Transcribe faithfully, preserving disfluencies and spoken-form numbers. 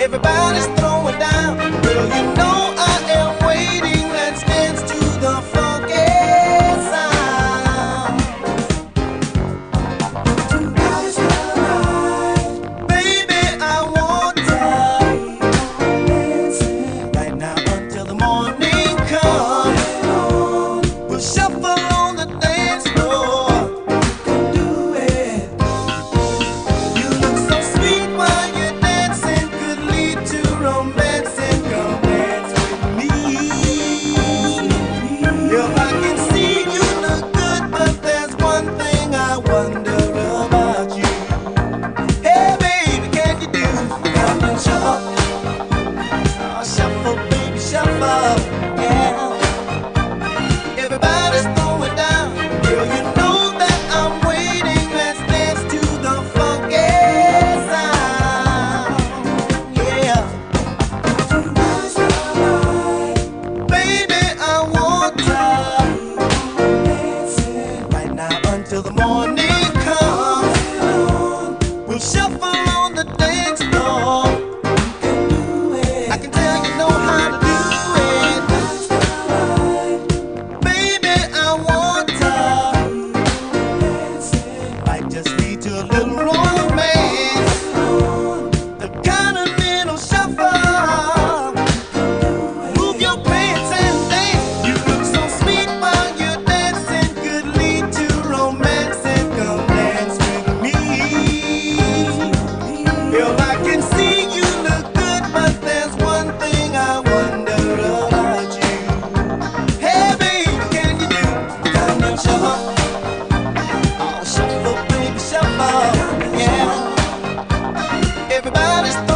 Everybody's throwing down. Girl, you know I am waiting. Let's dance to the funky sound. Tonight's the night, baby. I want to dancing right now until the morning comes. We'll shuffle on the dance floor. Do it. You look so sweet while you're dancing. Could lead to romance and come dance with me. If I can see you look good, but there's one thing I wonder about you. Hey baby, can you do come and shuffle? Oh, shuffle, baby, shuffle, yeah. Everybody's throwing down. Girl, you know that I'm waiting. Let's dance to the funky sound, yeah. Tonight's the night, baby, I want to dancing right now until the morning comes. We'll shuffle on the dance floor. I can tell you know how to do it. Baby, I want to dancing. Might just lead to a little romance. The continental shuffle. Move your pants and dance. You look so sweet while you're dancing. Could lead to romance and come dance with me. If I can see you look good, but there's one thing I wonder about you. Hey baby, can you do come and shuffle? Oh, shuffle, baby, shuffle, yeah. Everybody's